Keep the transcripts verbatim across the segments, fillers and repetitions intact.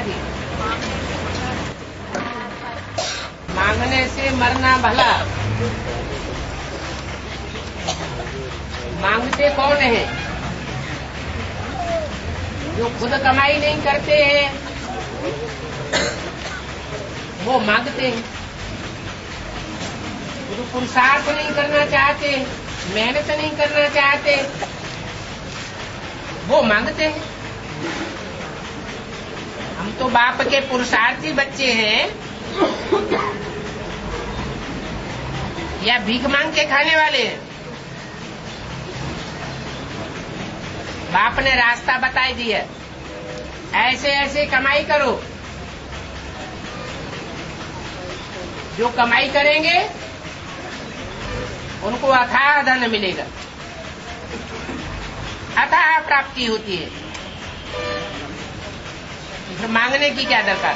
जी। मांगने से मरना भला। मांगते कौन है? जो खुद कमाई नहीं करते हैं वो मांगते हैं। जो पुरुषार्थ नहीं करना चाहते, मेहनत नहीं करना चाहते, वो मांगते हैं। हम तो बाप के पुरुषार्थी बच्चे हैं या भीख मांग के खाने वाले हैं? बाप ने रास्ता बताई दिया, ऐसे ऐसे कमाई करो। जो कमाई करेंगे उनको अथाह धन मिलेगा, अथाह प्राप्ति होती है। फिर मांगने की क्या दरकार?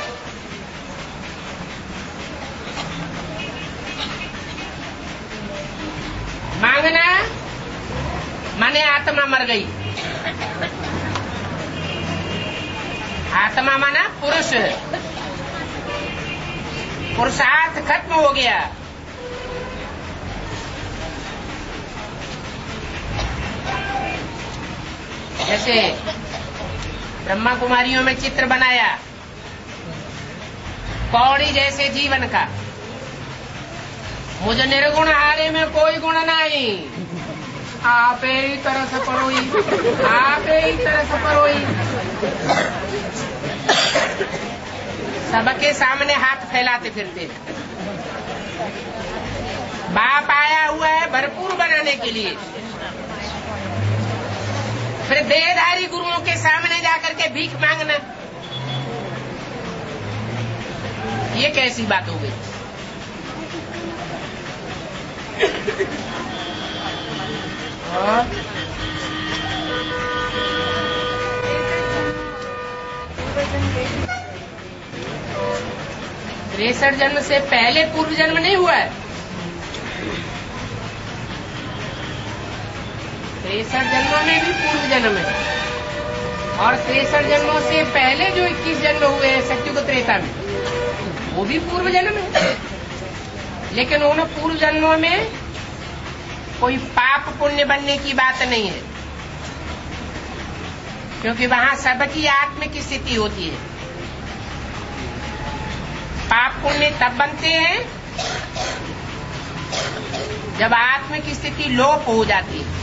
मांगना माने आत्मा मर गई। आत्मा माना पुरुष, पुरुषार्थ खत्म हो गया। जैसे ब्रह्मा कुमारियों में चित्र बनाया कौड़ी जैसे जीवन का, मुझे निर्गुण हारे में कोई गुण नहीं, आप ही तरह से परोई, आप ही तरह से परोई। सबके सामने हाथ फैलाते फिरते। बाप आया हुआ है भरपूर बनाने के लिए, फिर देहधारी गुरुओं के सामने जाकर के भीख मांगना, ये कैसी बात हो गई? त्रेसठ जन्म से पहले पूर्व जन्म नहीं हुआ है। त्रेसठ जन्मों में भी पूर्व जन्म है, और त्रेसठ जन्मों से पहले जो इक्कीस जन्म हुए हैं सत्युग त्रेता में, वो भी पूर्व जन्म है। लेकिन उन पूर्व जन्मों में कोई पाप पुण्य बनने की बात नहीं है, क्योंकि वहां सबकी आत्मिक स्थिति होती है। पाप पुण्य तब बनते हैं जब आत्मिक स्थिति लोप हो जाती है।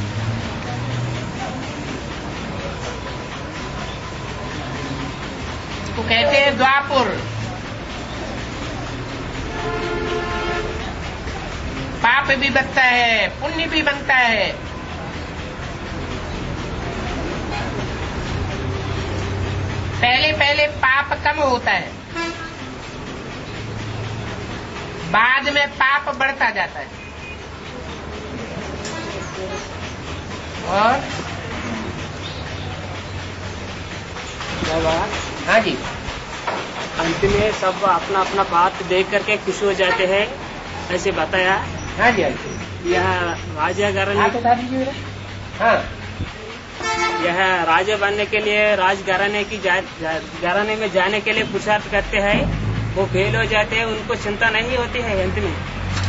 तो कहते हैं द्वापुर, पाप भी बनता है, पुण्य भी बनता है। पहले पहले पाप कम होता है, बाद में पाप बढ़ता जाता है। और हाँ जी, अंत में सब अपना अपना बात देख करके खुश हो जाते हैं, ऐसे बताया। हाँ जी, हाँ जी। यह राजा घराने, आप बता दीजिए। हाँ, यह राजा बनने के लिए राजघराने की घराने में जाने के लिए पुरुषार्थ करते हैं, वो फेल हो जाते हैं, उनको चिंता नहीं होती है। अंत में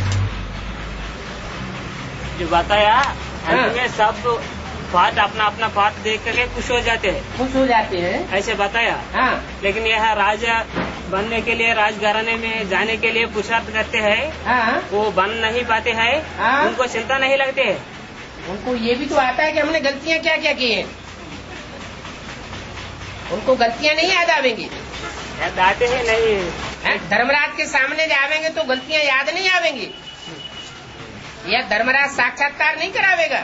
जो बताया, अंत में सब पाठ अपना अपना पाठ देख करके खुश हो जाते हैं, खुश हो जाते हैं, ऐसे बताया। हाँ। लेकिन यह राजा बनने के लिए राजघराने में जाने के लिए पुरुषार्थ करते हैं, हाँ। वो बन नहीं पाते हैं, हाँ। उनको चिंता नहीं लगती है। उनको ये भी तो आता है कि हमने गलतियां क्या क्या की हैं। उनको गलतियां नहीं याद आवेंगी, याद आते हैं नहीं। धर्मराज के सामने जावेंगे तो गलतियां याद नहीं आवेंगी, या धर्मराज साक्षात्कार नहीं करावेगा।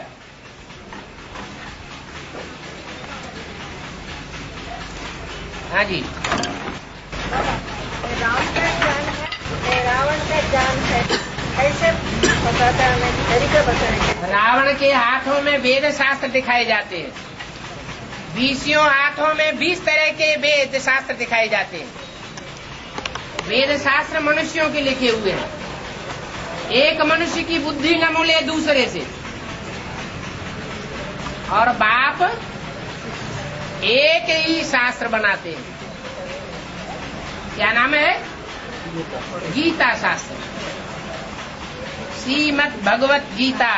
हाँ जी। राम का ज्ञान है, रावण का ज्ञान है, ऐसे बताता है, तरीका बताएंगे। रावण के हाथों में वेद शास्त्र दिखाए जाते हैं, बीसियों हाथों में बीस तरह के वेद शास्त्र दिखाए जाते हैं। वेद शास्त्र मनुष्यों के लिखे हुए हैं, एक मनुष्य की बुद्धि न मिले दूसरे से, और बाप एक ही शास्त्र बनाते हैं। क्या नाम है? गीता शास्त्र, श्रीमद् भगवत गीता।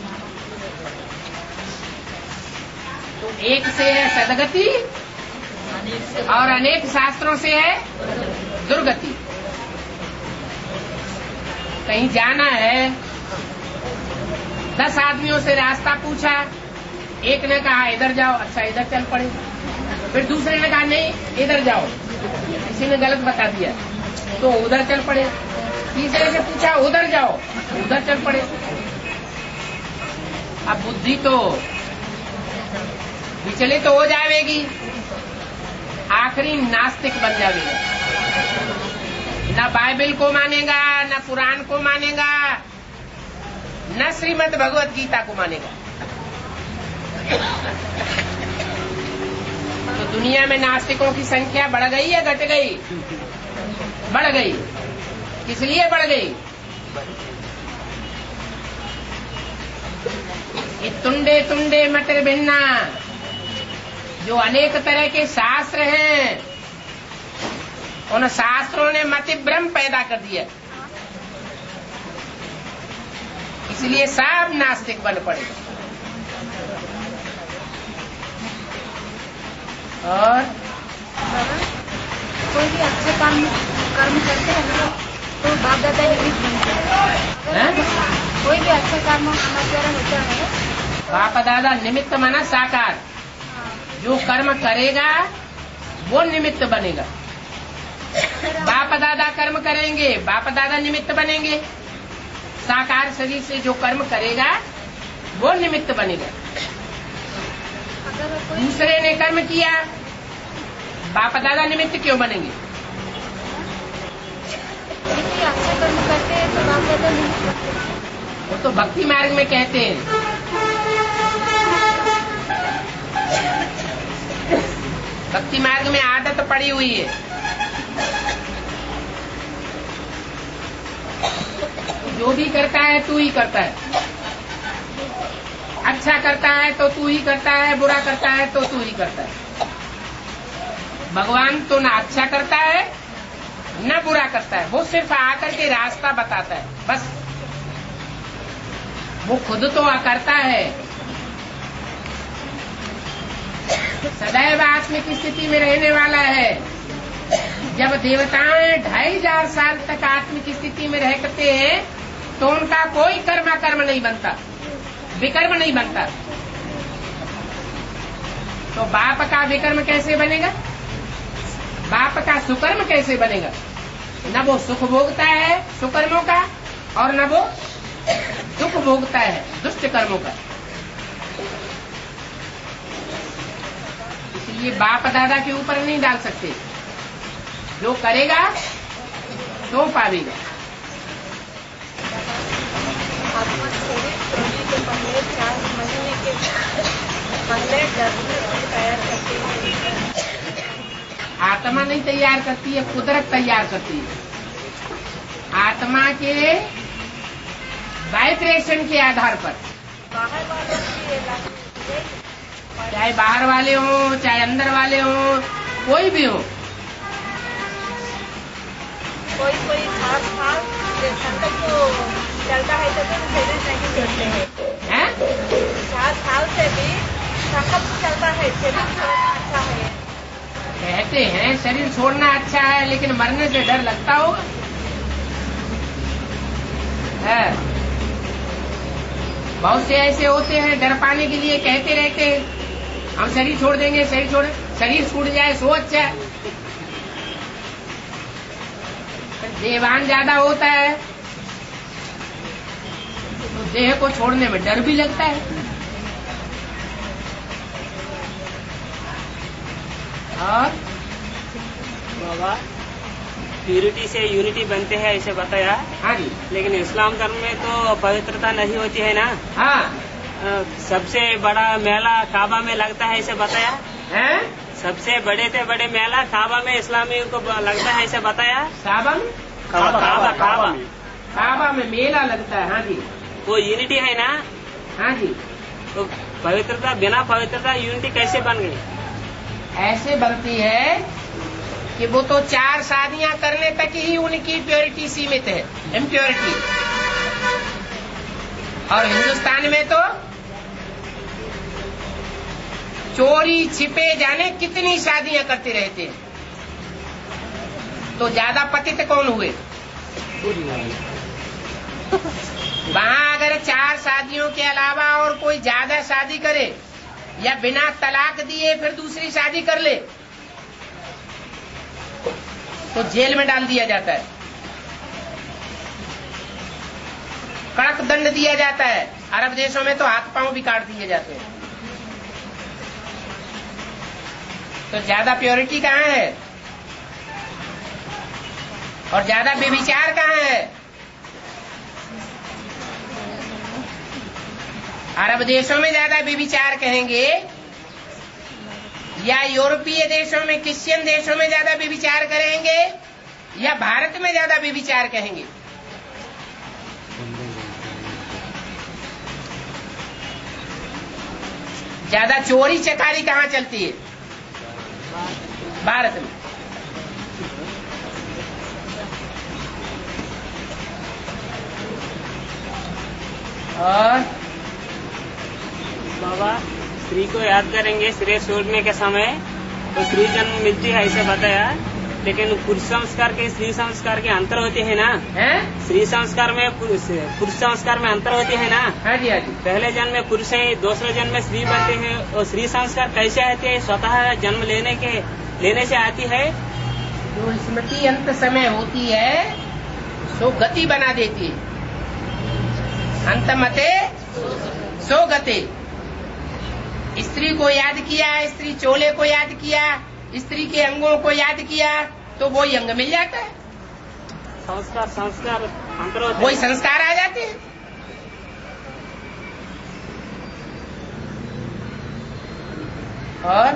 तो एक से है सदगति और अनेक शास्त्रों से है दुर्गति। कहीं जाना है, दस आदमियों से रास्ता पूछा, एक ने कहा इधर जाओ, अच्छा इधर चल पड़े। फिर दूसरे ने कहा नहीं इधर जाओ, किसी ने गलत बता दिया तो उधर चल पड़े। तीसरे से पूछा उधर जाओ, उधर चल पड़े। अब बुद्धि तो विचलित तो हो जाएगी, आखिरी नास्तिक बन जाएगा। न बाइबल को मानेगा, न कुरान को मानेगा, न श्रीमद् भगवत गीता को मानेगा। तो दुनिया में नास्तिकों की संख्या बढ़ गई या घट गई? बढ़ गई। किस लिए बढ़ गई? ये तुंडे तुंडे मटर भिन्ना, जो अनेक तरह के शास्त्र हैं, उन शास्त्रों ने मति भ्रम पैदा कर दिया, इसलिए सब नास्तिक बन पड़े। और कोई भी अच्छे काम कर्म करते हैं ना तो बाप दादा निमित्त बनते हैं। कोई भी अच्छा कर्म हमारे द्वारा होता है, बाप दादा निमित्त माना साकार, जो कर्म करेगा वो निमित्त बनेगा। बाप दादा कर्म करेंगे, बाप दादा निमित्त बनेंगे। साकार शरीर से जो कर्म करेगा वो निमित्त बनेगा। दूसरे ने कर्म किया, बाप दादा निमित्त क्यों बनेंगे? अच्छा कर्म करते हैं तो बाप दादा निमित्त बनते हैं। वो तो भक्ति मार्ग में कहते हैं। भक्ति मार्ग में आदत पड़ी हुई है, जो भी करता है तू ही करता है। अच्छा करता है तो तू ही करता है, बुरा करता है तो तू ही करता है। भगवान तो न अच्छा करता है न बुरा करता है, वो सिर्फ आकर के रास्ता बताता है बस। वो खुद तो करता है। सदैव आत्मिक स्थिति में रहने वाला है। जब देवताएं ढाई हजार साल तक आत्मिक स्थिति में रह करते हैं तो उनका कोई कर्म कर्म नहीं बनता, विकर्म नहीं बनता। तो बाप का विकर्म कैसे बनेगा? बाप का सुकर्म कैसे बनेगा? न वो सुख भोगता है सुकर्मों का और न वो दुख भोगता है दुष्ट कर्मों का। इसलिए बाप दादा के ऊपर नहीं डाल सकते। जो करेगा तो पावेगा। आत्मा शरीर छोड़ने के पहले चार महीने के पहले डरने तैयार करती है। आत्मा नहीं तैयार करती है, कुदरत तैयार करती है। आत्मा के वाइब्रेशन के आधार पर, बाहर वालों की चाहे बाहर वाले हों चाहे अंदर वाले हों, कोई भी हो, कोई कोई खास खास संकल्प को चलता है तो शरीर नहीं छोड़ते हैं। हैं? चार साल से भी संकल्प चलता है शरीर छोड़ना अच्छा है। कहते हैं शरीर छोड़ना अच्छा है, लेकिन मरने से डर लगता होगा। है बहुत से ऐसे होते हैं, डर पाने के लिए कहते रहते हैं हम शरीर छोड़ देंगे, शरीर छोड़ शरीर छूट जाए सो अच्छा है। देवान ज्यादा होता है तो देह को छोड़ने में डर भी लगता है। और बाबा प्यूरिटी से यूनिटी बनते हैं ऐसे बताया। हाँ जी। लेकिन इस्लाम धर्म में तो पवित्रता नहीं होती है ना। हाँ। सबसे बड़ा मेला काबा में लगता है ऐसे बताया है? सबसे बड़े से बड़े मेला काबा में इस्लामियों को लगता है ऐसे बताया। काबा में काबा काबा काबा में काबा में मेला लगता है। हाँ जी। वो यूनिटी है ना। हाँ जी। तो पवित्रता बिना पवित्रता यूनिटी कैसे बन गई? ऐसे बनती है कि वो तो चार शादियां करने तक ही उनकी प्योरिटी सीमित है, इम्प्योरिटी। और हिंदुस्तान में तो चोरी छिपे जाने कितनी शादियां करते रहते हैं। तो ज्यादा पतित कौन हुए? वहां अगर चार शादियों के अलावा और कोई ज्यादा शादी करे या बिना तलाक दिए फिर दूसरी शादी कर ले तो जेल में डाल दिया जाता है, कड़क दंड दिया जाता है। अरब देशों में तो हाथ पांव भी काट दिए जाते हैं। तो ज्यादा प्योरिटी कहाँ है और ज्यादा व्यभिचार कहाँ है? अरब देशों में ज्यादा व्यभिचार कहेंगे या यूरोपीय देशों में, क्रिश्चियन देशों में ज्यादा व्यभिचार करेंगे या भारत में ज्यादा व्यभिचार कहेंगे? ज्यादा चोरी चकारी कहाँ चलती है? भारत में। और बाबा स्त्री को याद करेंगे श्री छोड़ने के समय तो स्त्री जन्म मिलती है ऐसे बताया, लेकिन पुरुष संस्कार के स्त्री संस्कार के अंतर होते हैं ना? है? स्त्री संस्कार में पुरुष पुरुष संस्कार में अंतर होते हैं ना? हाँ जी, हाँ जी। पहले जन्म में पुरुष है, दूसरे जन्म में स्त्री बनते हैं। और स्त्री संस्कार कैसे आते हैं? स्वतः जन्म लेने के लेने से आती है। जो स्मृति अंत समय होती है सो गति बना देती है। अंत मते सो गति। स्त्री को याद किया, स्त्री चोले को याद किया, स्त्री के अंगों को याद किया तो वो अंग मिल जाता है। संस्कार संस्कार अंतर होते हैं, वही संस्कार आ जाते हैं। और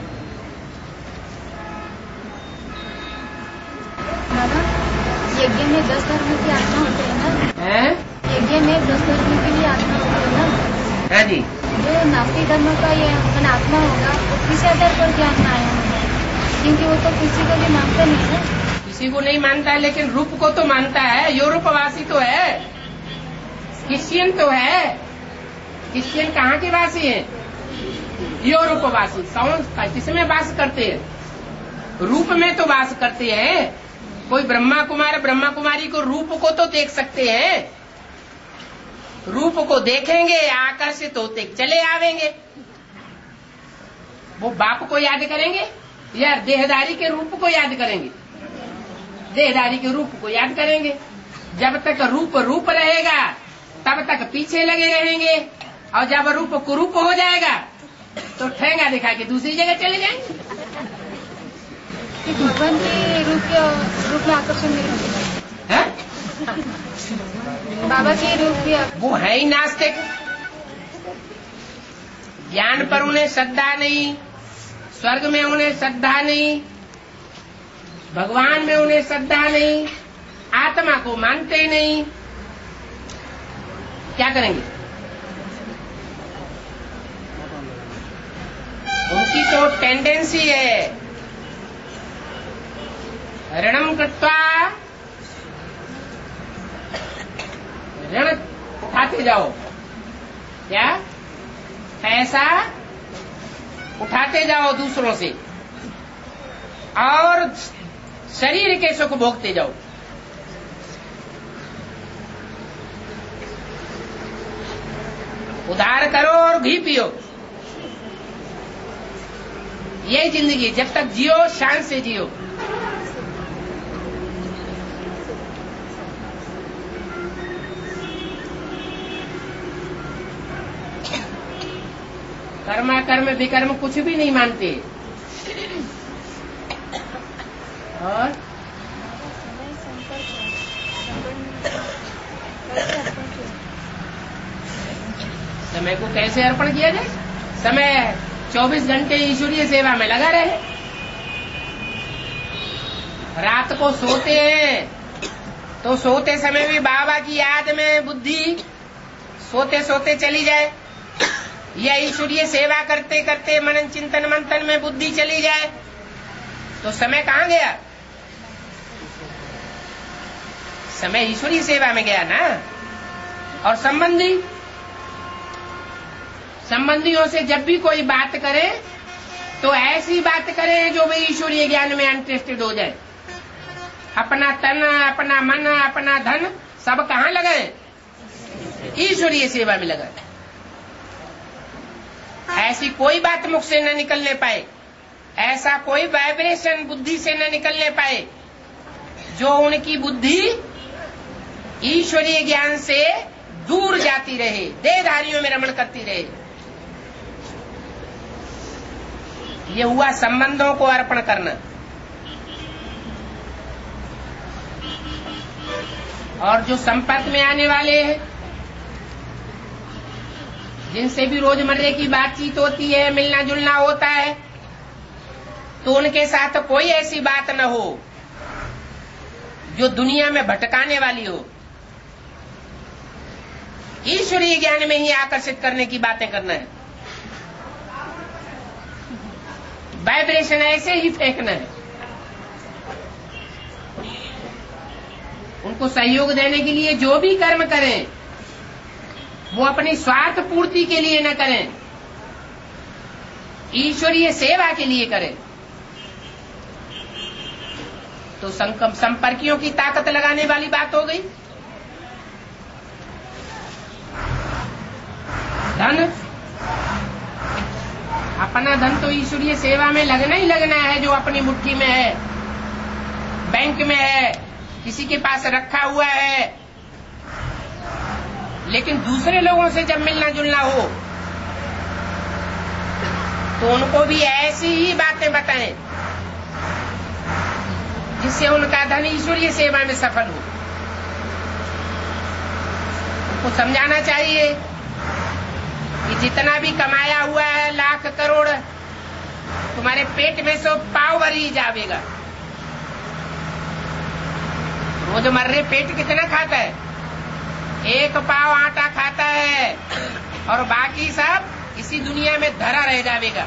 बाबा यज्ञ में दस धर्म की आत्मा होती है ना? हैं? यज्ञ में दस धर्म के लिए आत्मा होती है ना? हाँ जी। जो नास्तिक धर्म का ये अपन आत्मा होगा वो किस आधार पर ज्ञान में आया होगा? क्योंकि वो तो किसी को भी मानता नहीं है। किसी को नहीं मानता है, लेकिन रूप को तो मानता है। यूरोपवासी तो है, क्रिश्चियन तो है। क्रिश्चियन कहाँ के वासी हैं? यूरोपवासी। किसमें वास करते हैं? रूप में तो वास करते हैं। कोई ब्रह्मा कुमार ब्रह्मा कुमारी को रूप को तो देख सकते हैं, रूप को देखेंगे, आकर्षित होते चले आवेंगे। वो बाप को याद करेंगे या देहदारी के रूप को याद करेंगे? देहदारी के रूप को याद करेंगे। जब तक रूप रूप रहेगा तब तक पीछे लगे रहेंगे, और जब रूप कुरूप हो जाएगा तो ठेंगा दिखा के दूसरी जगह चले जाएंगे। भगवान के रूप के रूप में आकर्षण नहीं होता है? बाबा के रूप भी वो है ही नास्तिक। ज्ञान पर उन्हें श्रद्धा नहीं, स्वर्ग में उन्हें श्रद्धा नहीं, भगवान में उन्हें श्रद्धा नहीं, आत्मा को मानते ही नहीं। क्या करेंगे? उनकी तो टेंडेंसी है ऋणम कृत्वा ऋण उठाते जाओ। क्या? पैसा उठाते जाओ दूसरों से और शरीर के सुख भोगते जाओ। उधार करो और घी पियो। यही जिंदगी। जब तक जियो शान से जियो। कर्मा कर्म विकर्म कुछ भी नहीं मानते। और समय को कैसे अर्पण किया जाए? समय चौबीस घंटे ईश्वरीय सेवा में लगा रहे। रात को सोते हैं तो सोते समय भी बाबा की याद में बुद्धि सोते सोते चली जाए, या ईश्वरीय सेवा करते करते मनन चिंतन मंथन में बुद्धि चली जाए। तो समय कहाँ गया? समय ईश्वरीय सेवा में गया ना। और संबंधी संबंधियों से जब भी कोई बात करे तो ऐसी बात करे जो वे ईश्वरीय ज्ञान में इंटरेस्टेड हो जाए। अपना तन, अपना मन, अपना धन सब कहाँ लगाए? ईश्वरीय सेवा में लगाए। ऐसी कोई बात मुख से न निकलने पाए, ऐसा कोई वाइब्रेशन बुद्धि से न निकलने पाए जो उनकी बुद्धि ईश्वरीय ज्ञान से दूर जाती रहे, देहधारियों में रमण करती रहे। ये हुआ संबंधों को अर्पण करना। और जो संपर्क में आने वाले हैं, जिनसे भी रोजमर्रे की बातचीत होती है, मिलना जुलना होता है, तो उनके साथ कोई ऐसी बात न हो जो दुनिया में भटकाने वाली हो। ईश्वरीय ज्ञान में ही आकर्षित करने की बातें करना है। वाइब्रेशन ऐसे ही फेंकना है। उनको सहयोग देने के लिए जो भी कर्म करें वो अपनी स्वार्थ पूर्ति के लिए न करें, ईश्वरीय सेवा के लिए करें। तो संपर्कियों की ताकत लगाने वाली बात हो गई। धन, अपना धन तो ईश्वरीय सेवा में लगना ही लगना है, जो अपनी मुट्ठी में है, बैंक में है, किसी के पास रखा हुआ है। लेकिन दूसरे लोगों से जब मिलना जुलना हो तो उनको भी ऐसी ही बातें बताएं जिससे उनका धन ईश्वरीय सेवा में सफल हो। उनको समझाना चाहिए कि जितना भी कमाया हुआ है, लाख करोड़, तुम्हारे पेट में से पाव भर ही जावेगा। रोजमर्रे पेट कितना खाता है? एक पाव आटा खाता है और बाकी सब इसी दुनिया में धरा रह जाएगा।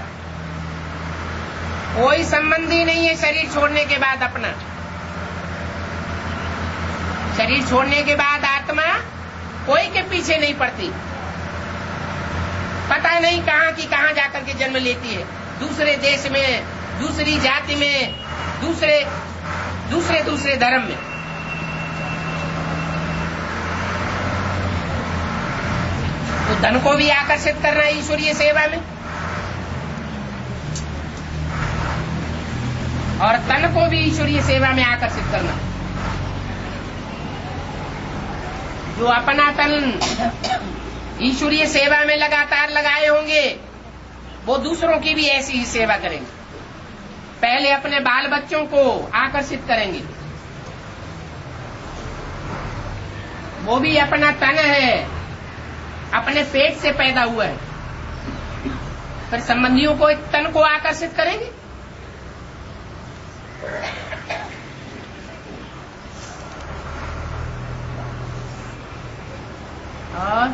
कोई संबंधी नहीं है शरीर छोड़ने के बाद अपना। शरीर छोड़ने के बाद आत्मा कोई के पीछे नहीं पड़ती। पता नहीं कहाँ की कहाँ जाकर के जन्म लेती है, दूसरे देश में, दूसरी जाति में, दूसरे दूसरे दूसरे धर्म में। तो धन को भी आकर्षित करना ईश्वरीय सेवा में, और तन को भी ईश्वरीय सेवा में आकर्षित करना। जो अपना तन ईश्वरीय सेवा में लगातार लगाए होंगे वो दूसरों की भी ऐसी ही सेवा करेंगे। पहले अपने बाल बच्चों को आकर्षित करेंगे, वो भी अपना तन है, अपने पेट से पैदा हुआ है। फिर संबंधियों को तन को आकर्षित करेंगे। और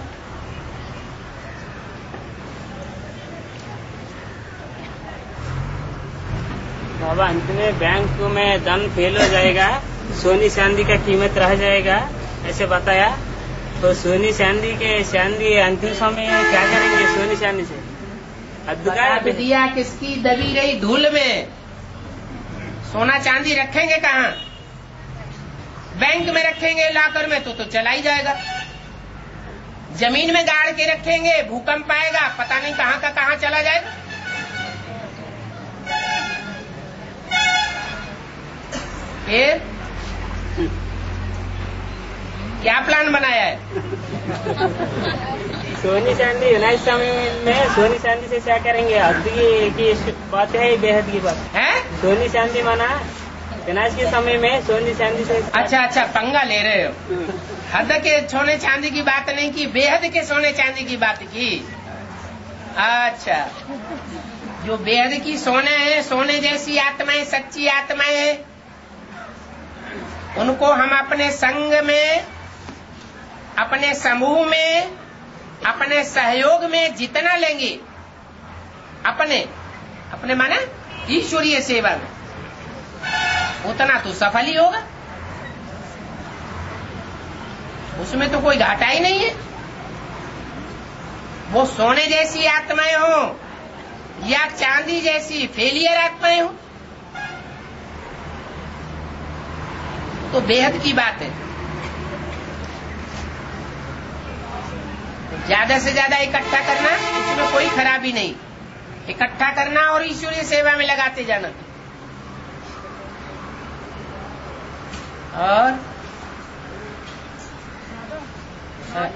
बाबा अंत में बैंक में धन फेल हो जाएगा, सोनी चांदी का कीमत रह जाएगा, ऐसे बताया। तो सोनी चांदी के चांदी अंतिम समय क्या करेंगे सोनी चांदी से? बता दिया किसकी दबी रही धूल में। सोना चांदी रखेंगे कहाँ? बैंक में रखेंगे, लॉकर में तो तो चला ही जाएगा। जमीन में गाड़ के रखेंगे, भूकंप आएगा, पता नहीं कहाँ का कहाँ चला जाएगा। फिर क्या प्लान बनाया है? सोनी चांदी विनाश समय में सोनी चांदी से क्या करेंगे? हद की बात है, बेहद की बात है। सोनी चांदी माना विनाश के समय में सोनी चांदी से। अच्छा अच्छा, पंगा ले रहे हो। हद के सोने चांदी की बात नहीं की, बेहद के सोने चांदी की बात की। अच्छा, जो बेहद की सोने हैं, सोने जैसी आत्माएं, सच्ची आत्माएं हैं, उनको हम अपने संग में, अपने समूह में, अपने सहयोग में जितना लेंगे, अपने अपने माने ईश्वरीय सेवा में, उतना तो सफल ही होगा, उसमें तो कोई घाटा ही नहीं है। वो सोने जैसी आत्माएं हो या चांदी जैसी फेलियर आत्माएं हो, तो बेहद की बात है। ज्यादा से ज्यादा इकट्ठा करना, उसमें कोई खराबी नहीं। इकट्ठा करना और ईश्वरीय सेवा में लगाते जाना। और हाँ।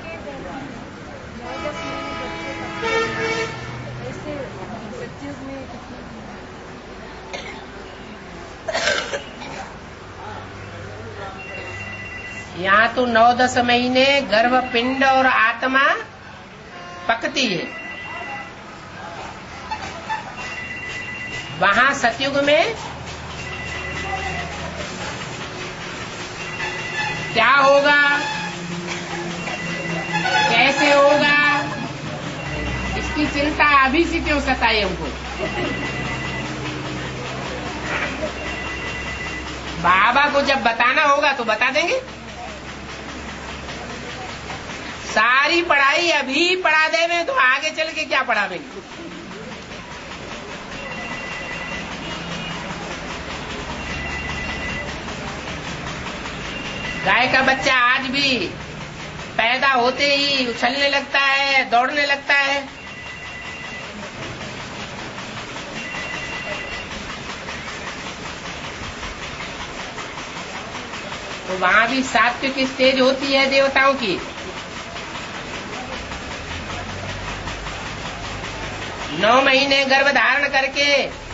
यहाँ तो नौ दस महीने गर्भ पिंड और आत्मा पकती है। वहां सतयुग में क्या होगा, कैसे होगा, इसकी चिंता अभी से क्यों सताए हमको। बाबा को जब बताना होगा तो बता देंगे। सारी पढ़ाई अभी पढ़ा देवे तो आगे चल के क्या पढ़ावेंगे। गाय का बच्चा आज भी पैदा होते ही उछलने लगता है, दौड़ने लगता है। तो वहां भी सात्विक स्टेज होती है देवताओं की। नौ महीने गर्भ धारण करके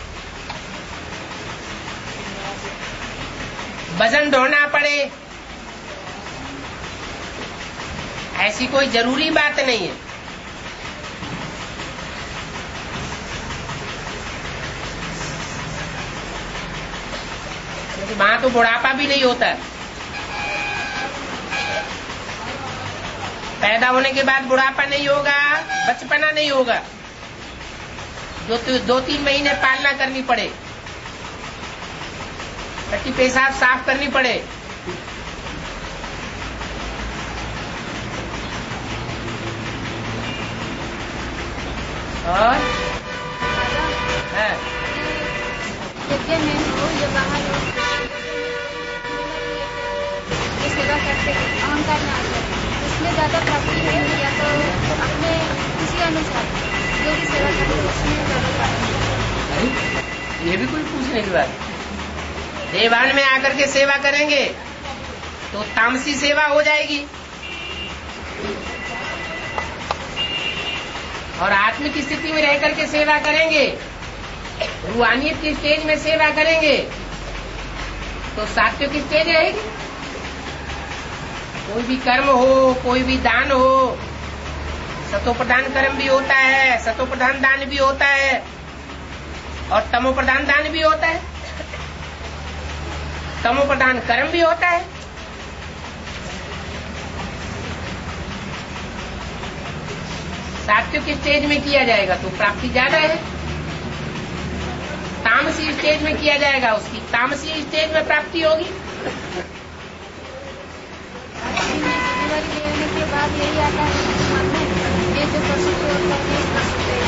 वजन ढोना पड़े, ऐसी कोई जरूरी बात नहीं है। क्योंकि वहां तो बुढ़ापा भी नहीं होता। पैदा होने के बाद बुढ़ापा नहीं होगा, बचपना नहीं होगा। जो तो दो तीन महीने पालना करनी पड़े, ताकि पेशाब साफ करनी पड़े। और है यज्ञ में हो या बाहर हो, ये सेवा करते अहंकार ना आ जाए, उसमें ज्यादा प्राप्ति है या तो अपने किसी अनुसार जो भी सेवा करते उसमें ज्यादा प्राप्ति। ये भी कोई पूछने की बात। देवान में आकर के सेवा करेंगे तो तामसी सेवा हो जाएगी, और आत्मिक स्थिति में रह करके सेवा करेंगे, रूहानियत की स्टेज में सेवा करेंगे तो सात्विक स्टेज रहेगी। कोई भी कर्म हो, कोई भी दान हो, सतो प्रधान कर्म भी होता है, सतो प्रधान दान भी होता है, और तमो प्रधान दान भी होता है, तमो प्रधान कर्म भी होता है। सात्विक स्टेज में किया जाएगा तो प्राप्ति ज्यादा है, तामसी स्टेज में किया जाएगा उसकी तामसी स्टेज में प्राप्ति होगी। लेने के बाद यही आता है मन में, ये जो कर सकते हो कर सकते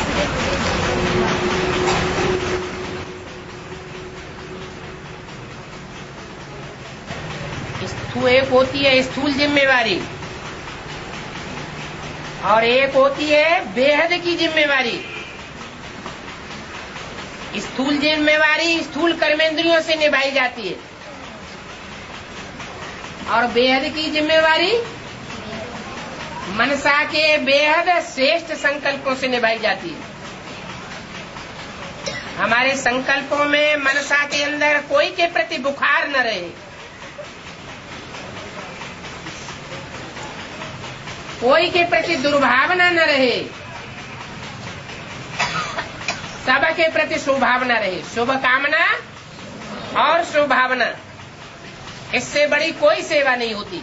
स्थूल एक होती है स्थूल जिम्मेवारी, और एक होती है बेहद की जिम्मेवारी। स्थूल जिम्मेवारी स्थूल कर्मेंद्रियों से निभाई जाती है, और बेहद की जिम्मेवारी मनसा के बेहद श्रेष्ठ संकल्पों से निभाई जाती है। हमारे संकल्पों में मनसा के अंदर कोई के प्रति बुखार न रहे, कोई के प्रति दुर्भावना न रहे, सबके प्रति शुभभावना रहे। शुभ कामना और शुभभावना, इससे बड़ी कोई सेवा नहीं होती।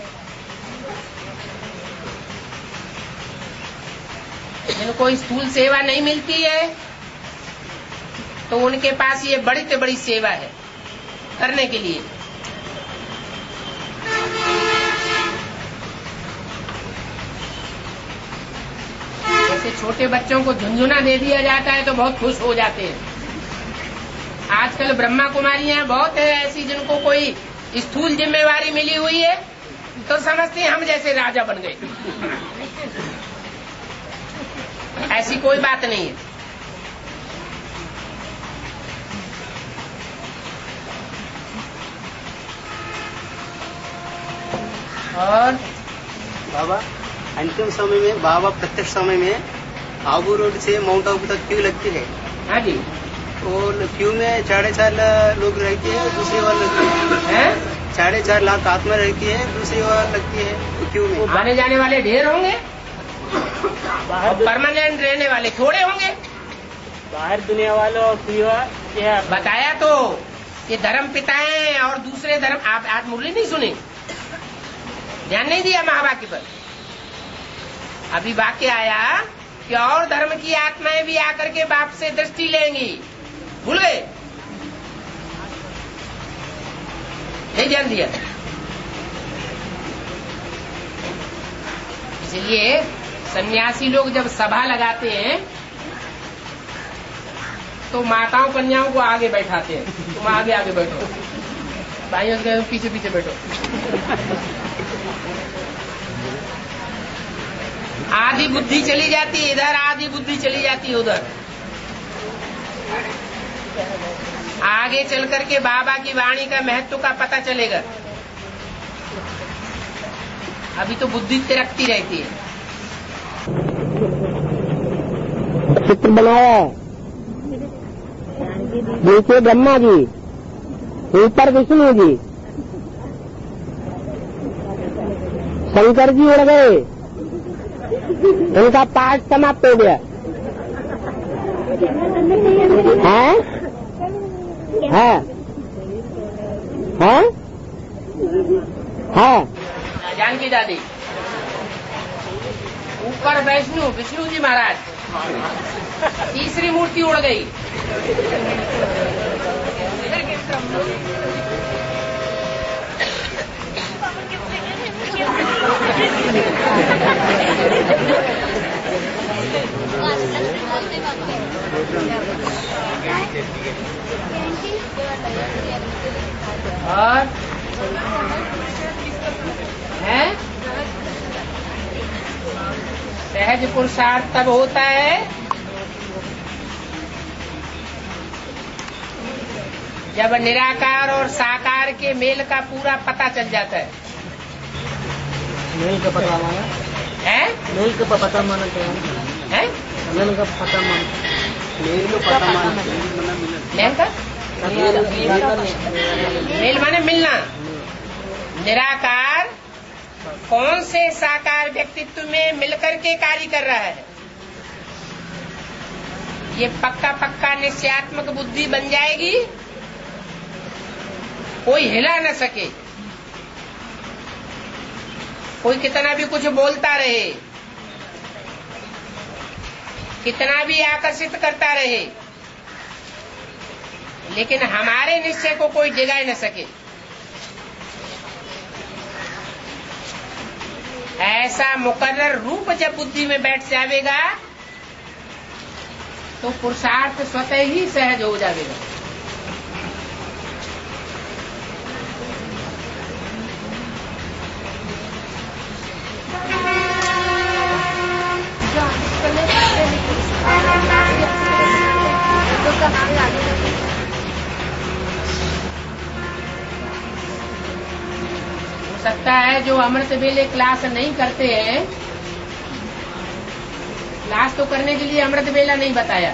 जिनको स्थूल सेवा नहीं मिलती है तो उनके पास ये बड़ी से बड़ी सेवा है। करने के लिए। जैसे छोटे बच्चों को झुनझुना दे दिया जाता है तो बहुत खुश हो जाते हैं। आजकल ब्रह्मा कुमारियां बहुत है ऐसी जिनको कोई स्थूल जिम्मेवारी मिली हुई है तो समझते हैं हम जैसे राजा बन गए। ऐसी कोई बात नहीं है। और बाबा अंतिम समय में, बाबा प्रत्यक्ष समय में आबू रोड से माउंट आबू तक क्यों लगती है? हाँ जी, और क्यों में साढ़े चार लोग रहते हैं, दूसरी बार लगती है साढ़े चार लाख आत्मा रहती है, दूसरी बार लगती है, तो क्यों में? आने जाने वाले ढेर होंगे, परमानेंट रहने वाले थोड़े होंगे। बाहर दुनिया वालों क्या बताया तो ये धर्म पिताएं और दूसरे धर्म। आप आज मुरली नहीं सुनी, ध्यान नहीं दिया महावाक्य पर। अभी वाक्य आया कि और धर्म की आत्माएं भी आकर के बाप से दृष्टि लेंगी, भूल गए? नहीं ध्यान दिया। इसलिए सन्यासी लोग जब सभा लगाते हैं तो माताओं कन्याओं को आगे बैठाते हैं। तुम आगे आगे बैठो, भाइयों के पीछे पीछे बैठो। आधी बुद्धि चली जाती है इधर, आधी बुद्धि चली जाती है उधर। आगे चल करके बाबा की वाणी का महत्व का पता चलेगा। अभी तो बुद्धि तिरकती रहती है। चित्र बनाया, नीचे ब्रह्मा जी, ऊपर विष्णु जी, शंकर जी उड़ गए, उनका पाठ समाप्त हो गया। है है है है जानकी दादी, ऊपर वैष्णु विष्णु जी महाराज, तीसरी मूर्ति उड़ गई। और है सहज पुरुषार्थ तब होता है जब निराकार और साकार के मेल का पूरा पता चल जाता है। मेल का पता माना है, मेल का पता माना चाहिए है, मेल का पता माना मेल को पता माना मेल का मेल माने मिलना। निराकार कौन से साकार व्यक्तित्व में मिलकर के कार्य कर रहा है, ये पक्का पक्का निश्चयात्मक बुद्धि बन जाएगी, कोई हिला न सके। कोई कितना भी कुछ बोलता रहे, कितना भी आकर्षित करता रहे, लेकिन हमारे निश्चय को कोई डिगा न सके। ऐसा मुकर्रर रूप जब बुद्धि में बैठ जाएगा तो पुरुषार्थ स्वतः ही सहज हो जाएगा। हो सकता है जो अमृत वेले क्लास नहीं करते हैं, क्लास तो करने के लिए अमृत वेला नहीं बताया।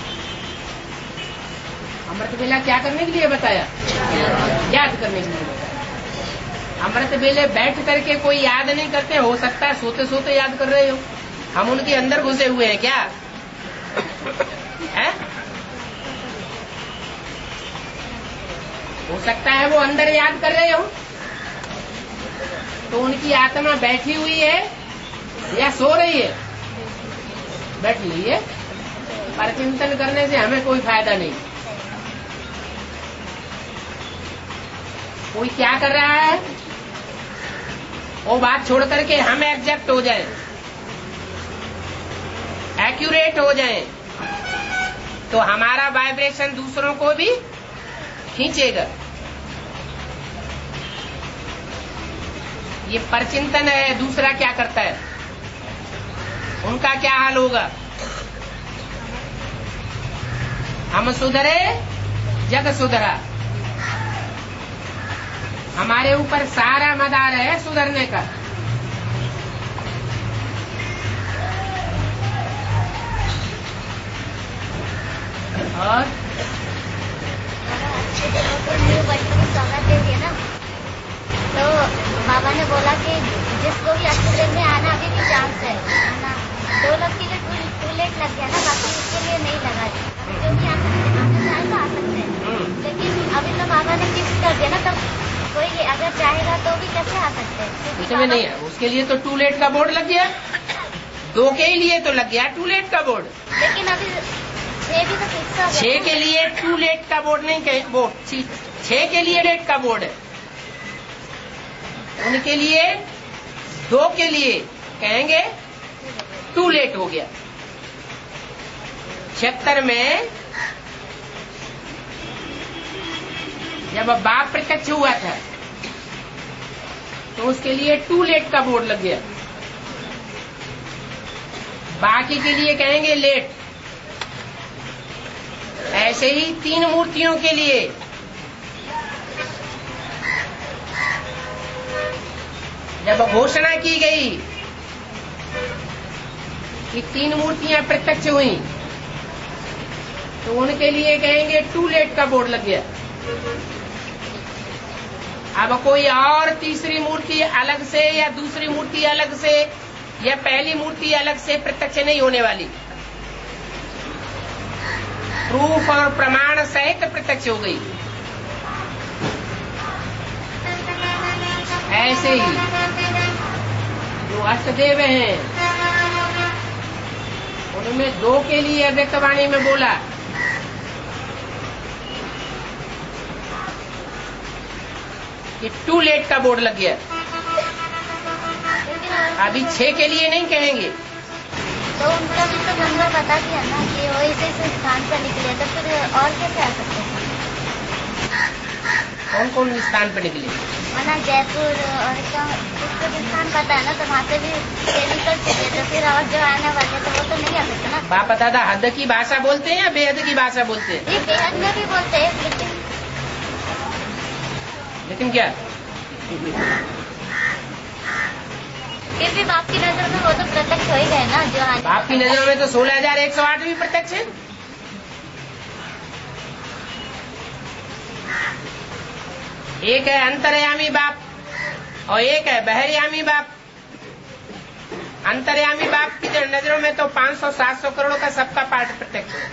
अमृत वेला क्या करने के लिए बताया? याद करने के लिए बताया। अमृत वेले बैठ करके कोई याद नहीं करते। हो सकता है सोते सोते याद कर रहे हो, हम उनके अंदर घुसे हुए हैं क्या है? हो सकता है वो अंदर याद कर रहे हो तो उनकी आत्मा बैठी हुई है या सो रही है, बैठ रही है, पर चिंतन करने से हमें कोई फायदा नहीं। कोई क्या कर रहा है, वो बात छोड़ करके हम एग्जैक्ट हो जाएं, एक्यूरेट हो जाएं, तो हमारा वाइब्रेशन दूसरों को भी खींचेगा। ये परचिंतन है। दूसरा क्या करता है, उनका क्या हाल होगा? हम सुधरे जग सुधरा। हमारे ऊपर सारा मदार है सुधरने का। और स्वागत दे दिया ना, तो बाबा ने बोला कि जिसको भी अच्छे दिन में आना अभी भी चांस है आना। दो लोग के लिए टू लेट लग गया ना, बाकी उसके लिए नहीं लगा। जो भी आना चाहे तो आ सकते हैं, लेकिन अभी तो बाबा ने फिक्स कर दिया ना, तब कोई अगर चाहेगा तो भी कैसे आ सकते हैं? उसमें नहीं है, उसके लिए तो टू लेट का बोर्ड लग गया। दो के लिए तो लग गया टू लेट का बोर्ड, लेकिन अभी छह भी तो फिक्स हो गया। छह के लिए टू लेट का बोर्ड नहीं कहे, बोर्ड छह के लिए लेट का बोर्ड है। उनके लिए दो के लिए कहेंगे टू लेट हो गया। छिहत्तर में जब बाप प्रत्यक्ष हुआ था तो उसके लिए टू लेट का बोर्ड लग गया। बाकी के लिए कहेंगे लेट। ऐसे ही तीन मूर्तियों के लिए जब घोषणा की गई कि तीन मूर्तियां प्रत्यक्ष हुई तो उनके लिए कहेंगे टू लेट का बोर्ड लग गया। अब कोई और तीसरी मूर्ति अलग से या दूसरी मूर्ति अलग से या पहली मूर्ति अलग से प्रत्यक्ष नहीं होने वाली, प्रूफ और प्रमाण सहित प्रत्यक्ष हो गई। ऐसे ही जो अष्टदेव हैं उनमें दो के लिए अव्यक्तवाणी में बोला कि टू लेट का बोर्ड लग गया। अभी छह के लिए नहीं कहेंगे। तो उनका भी तो नंबर बता दिया ना कि वो इसे इस स्थान पर निकले, तो फिर और कैसे आ सकते हैं? कौन कौन स्थान पर निकले? वरना जयपुर और उसको भी स्थान पता है ना, तो वहाँ से भी निकल चुके, तो फिर और जो आने वाले तो वो तो नहीं आ सकते ना। बाप दादा हद की भाषा बोलते हैं या बेहद की भाषा बोलते हैं? ये बेहद में भी बोलते हैं, लेकिन लेकिन क्या फिर भी बाप की नजर में वो तो प्रत्यक्ष हो ही गए ना जो आने। बाप की नजर में तो सोलह हजार एक सौ आठ भी प्रत्यक्ष है। एक है अंतर्यामी बाप और एक है बहिर्यामी बाप। अंतर्यामी बाप की नजरों में तो पाँच सौ सात सौ करोड़ का सबका पार्ट प्रत्यक्ष है।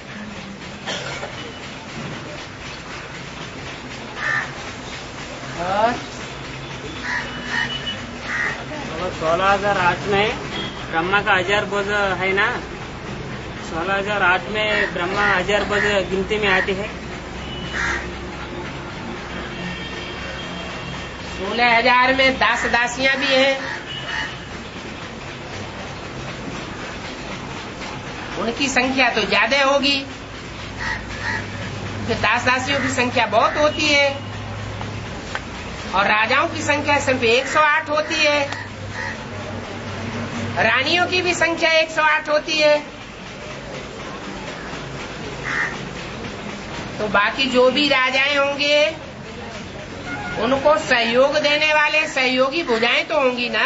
और सोलह हजार आठ में ब्रह्मा का हजार बोझ है ना, सोलह हजार आठ में ब्रह्मा हजार बोझ गिनती में आती है। सोलह हजार में दास दासियां भी हैं। उनकी संख्या तो ज्यादा होगी, दास दासियों की संख्या बहुत होती है और राजाओं की संख्या सिर्फ एक सौ आठ होती है। रानियों की भी संख्या एक सौ आठ होती है। तो बाकी जो भी राजाएं होंगे उनको सहयोग देने वाले सहयोगी भुजाएं तो होंगी ना।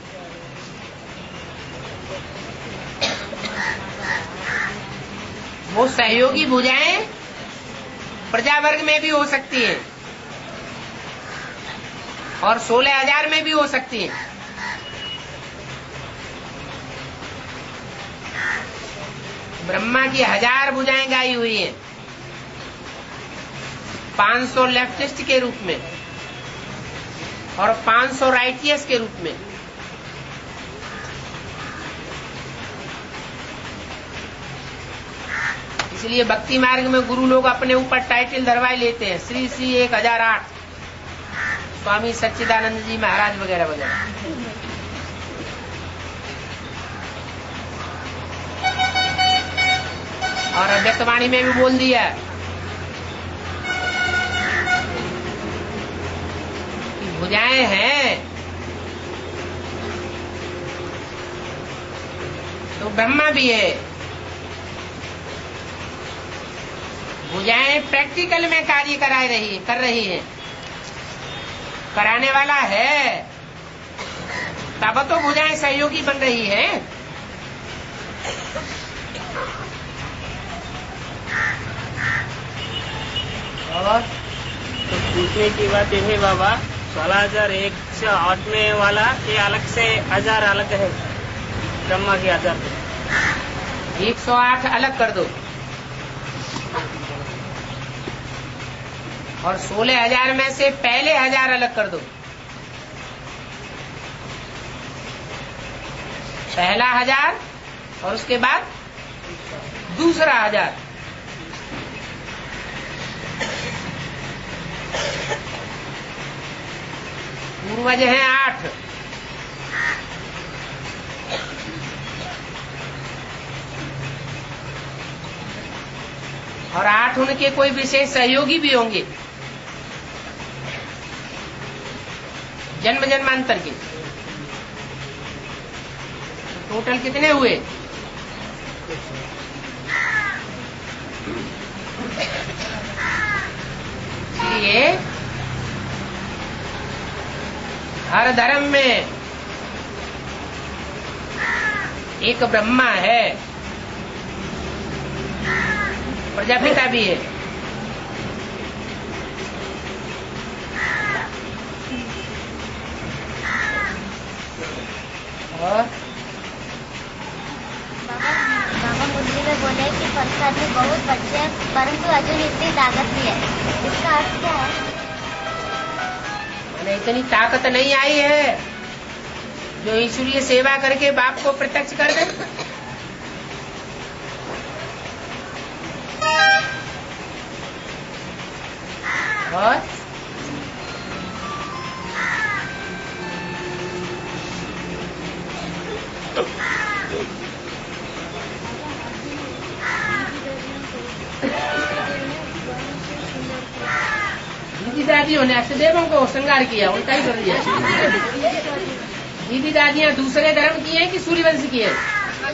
वो सहयोगी भुजाएं प्रजा वर्ग में भी हो सकती है और सोलह हजार में भी हो सकती है। ब्रह्मा की हजार भुजाएं गाई हुई हैं, पाँच सौ लेफ्टिस्ट के रूप में और पाँच सौ राइटियस के रूप में। इसलिए भक्ति मार्ग में गुरु लोग अपने ऊपर टाइटल धरवाए लेते हैं, श्री श्री एक हजार आठ। स्वामी सच्चिदानंद जी महाराज वगैरह वगैरह। और अव्यक्तवाणी में भी बोल दिया कि भुजाएं हैं तो ब्रह्मा भी है। भुजाएं प्रैक्टिकल में कार्य करा रही कर रही है, कराने वाला है, तब तो भुजाएं सहयोगी बन रही है। और तो पूछने की बात यह है बाबा, सोलह हजार एक सौ आठ में वाला ये अलग से हजार अलग है, ब्रह्मा के हजार एक सौ आठ अलग कर दो और सोलह हजार में से पहले हजार अलग कर दो। पहला हजार और उसके बाद दूसरा हजार। पूर्वज हैं आठ, और आठ उनके कोई विशेष सहयोगी भी होंगे जन्म जन्मांतर के। टोटल कितने हुए? इसलिए हर धर्म में एक ब्रह्मा है, प्रजापिता भी है। और बाबा बाबा मुरली में बोले कि संसार में बहुत बच्चे हैं परंतु अजून इतनी ताकत नहीं है, इसका अर्थ क्या है? मैंने इतनी ताकत नहीं आई है जो ईश्वरीय सेवा करके बाप को प्रत्यक्ष कर दे। और दीदी दादियों ने अष्टदेवों को श्रृंगार किया, उल्टा ही कर दिया। दीदी दादियां दूसरे धर्म की हैं कि सूर्यवंश की हैं?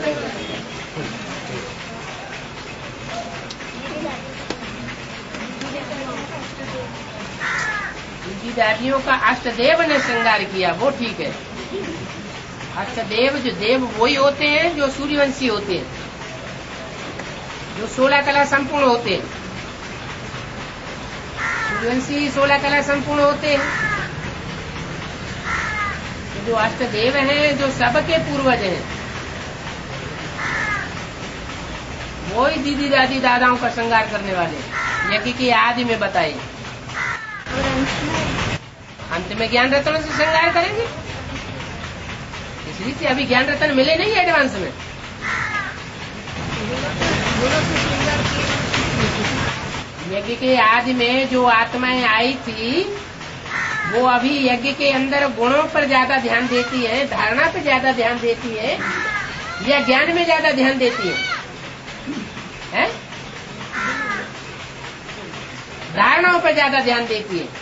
दीदी दादियों का अष्टदेव ने श्रृंगार किया, वो ठीक है। अष्टदेव जो देव वही होते हैं जो सूर्यवंशी होते हैं, जो सोलह कला संपूर्ण होते हैं। सूर्यवंशी सोलह कला संपूर्ण होते हैं। जो अष्टदेव हैं, जो सबके पूर्वज हैं, वो ही दीदी दादी दादाओं का श्रृंगार करने वाले यज्ञ की आदि में बताए। अंत में ज्ञान रत्न से श्रृंगार करेंगे, इसलिए अभी ज्ञान रत्न मिले नहीं एडवांस में। यज्ञ के आदि में जो आत्माएं आई थी वो अभी यज्ञ के अंदर गुणों पर ज्यादा ध्यान देती है, धारणा पर ज्यादा ध्यान देती है, या ज्ञान में ज्यादा ध्यान देती है, है? धारणाओं पर ज्यादा ध्यान देती है।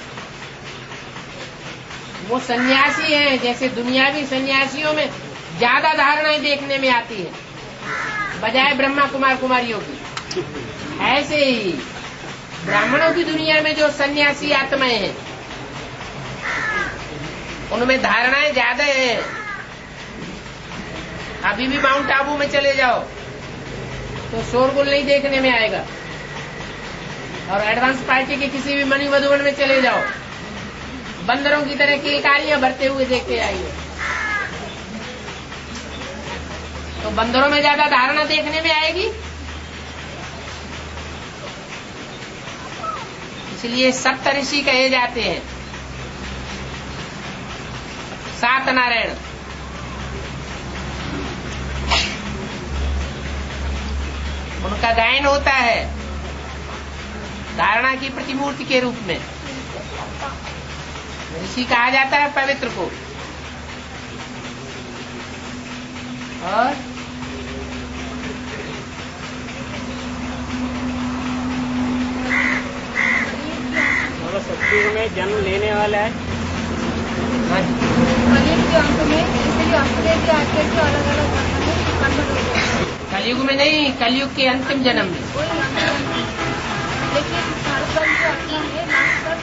वो सन्यासी हैं, जैसे दुनियावी सन्यासियों में ज्यादा धारणाएं देखने में आती है बजाय ब्रह्मा कुमार कुमारियों की, ऐसे ही ब्राह्मणों की दुनिया में जो सन्यासी आत्माएं हैं उनमें धारणाएं ज्यादा है। अभी भी माउंट आबू में चले जाओ तो शोरगुल नहीं देखने में आएगा, और एडवांस पार्टी के किसी भी मणि मधुवन में चले जाओ बंदरों की तरह किलकारियां भरते हुए देखते आइए, तो बंदरों में ज्यादा धारणा देखने में आएगी। इसलिए सप्त ऋषि कहे जाते हैं, सात नारायण। उनका गायन होता है धारणा की प्रतिमूर्ति के रूप में। ऋषि कहा जाता है पवित्र को। और सत्युग में जन्म लेने वाला है। कलयुग के अंत में इसलिए असुर के आके जो अलग अलग वर्ग में कन्वर्ट हो गए। कलयुग में नहीं, कलयुग के अंतिम जन्म में। वही अंतिम जन्म। लेकिन भारत जो आत्मा है लास्ट पर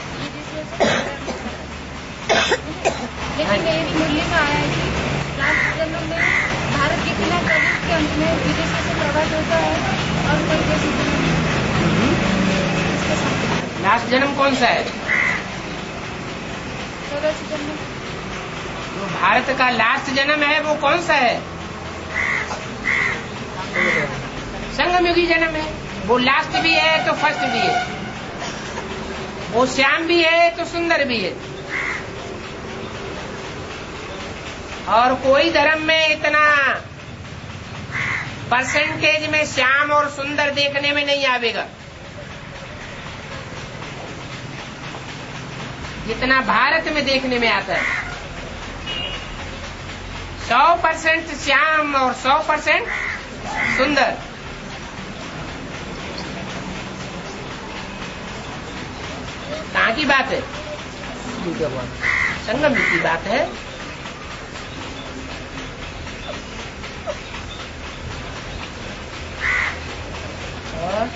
लेकिन एक मुरली में आया है कि लास्ट जन्म में भारत के बिना कलयुग के अंत में विदेशों से प्रभावित होता है और कोई देश इसके साथ। लास्ट जन्म कौन सा है? चौरासी जन्म। जो भारत का लास्ट जन्म है वो कौन सा है? संगमयुगी जन्म है। वो लास्ट भी है तो फर्स्ट भी है, वो श्याम भी है तो सुंदर भी है। और कोई धर्म में इतना परसेंटेज में श्याम और सुंदर देखने में नहीं आवेगा जितना भारत में देखने में आता है। सौ परसेंट श्याम और सौ परसेंट सुंदर। कहाँ की बात है? संगम की बात है। और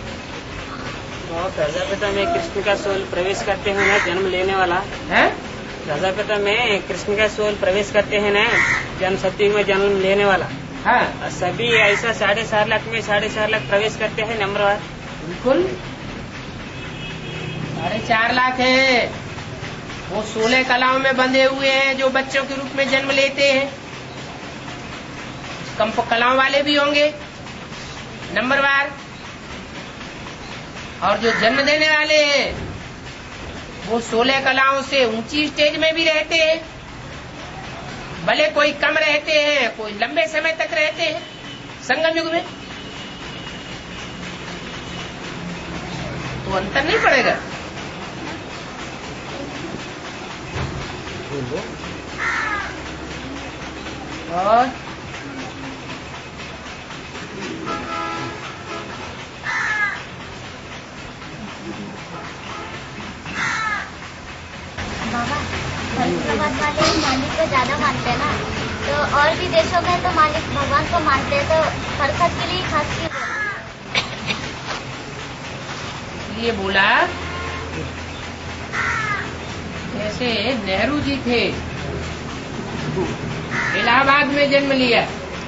प्रजापिता में कृष्ण का सोल प्रवेश करते हैं ना जन्म लेने वाला है। प्रजापिता में कृष्ण का सोल प्रवेश करते हैं ना जन्म सत्युग में जन्म लेने वाला। हाँ, सभी ऐसा साढ़े चार लाख में साढ़े चार लाख प्रवेश करते हैं नंबरवार। बिल्कुल साढ़े चार लाख है। वो सोलह कलाओं में बंधे हुए हैं जो बच्चों के रूप में जन्म लेते हैं। कम कलाओं वाले भी होंगे नंबरवार। और जो जन्म देने वाले हैं वो सोलह कलाओं से ऊंची स्टेज में भी रहते हैं। भले कोई कम रहते हैं, कोई लंबे समय तक रहते हैं संगम युग में, तो अंतर नहीं पड़ेगा। और बाबा फरीदाबाद वाले मालिक को ज्यादा मानते हैं ना, तो और भी देशों में तो मालिक भगवान को मानते हैं, तो फरकत के लिए खास की ये बोला जैसे नेहरू जी थे, इलाहाबाद में जन्म लिया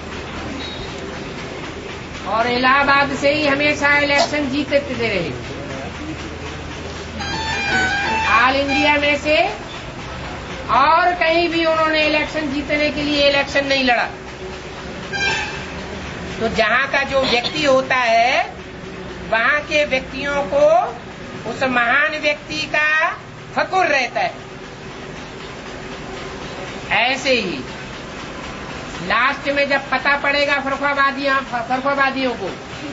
और इलाहाबाद से ही हमेशा इलेक्शन जीतते रहे। ऑल इंडिया में से और कहीं भी उन्होंने इलेक्शन जीतने के लिए इलेक्शन नहीं लड़ा। तो जहाँ का जो व्यक्ति होता है वहाँ के व्यक्तियों को उस महान व्यक्ति का फकुर रहता है। ऐसे ही लास्ट में जब पता पड़ेगा फरख्वाबादियों फरख्वाबादियों को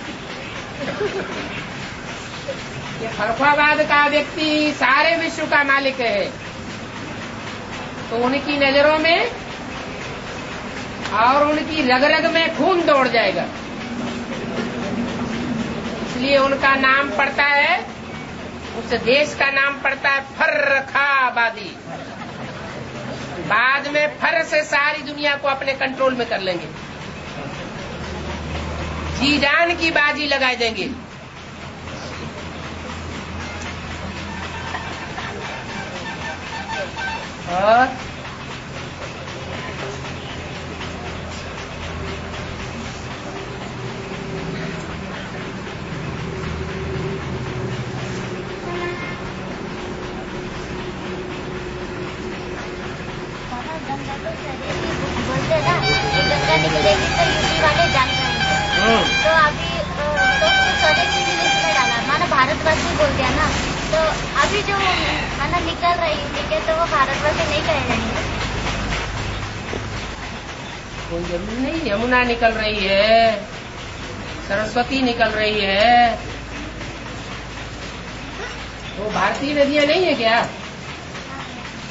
ये फरख्वाबाद का व्यक्ति सारे विश्व का मालिक है, तो उनकी नजरों में और उनकी रग रग में खून दौड़ जाएगा। इसलिए उनका नाम पड़ता है, उस देश का नाम पड़ता है फर्रखाबादी। बाद में फर से सारी दुनिया को अपने कंट्रोल में कर लेंगे, जी जान की बाजी लगा देंगे। और बोलते ना गंगा निकलेगी तो यूपी वाले जान जाएंगे। तो अभी तो स्वदेशी लिस्ट में डाला, माना भारतवासी बोल दिया ना, तो अभी जो माना निकल रही है तो वो भारतवासी नहीं कहे जाएंगे। कोई जरूरी नहीं, यमुना निकल रही है, सरस्वती निकल रही है, वो भारतीय नदियां नहीं है क्या?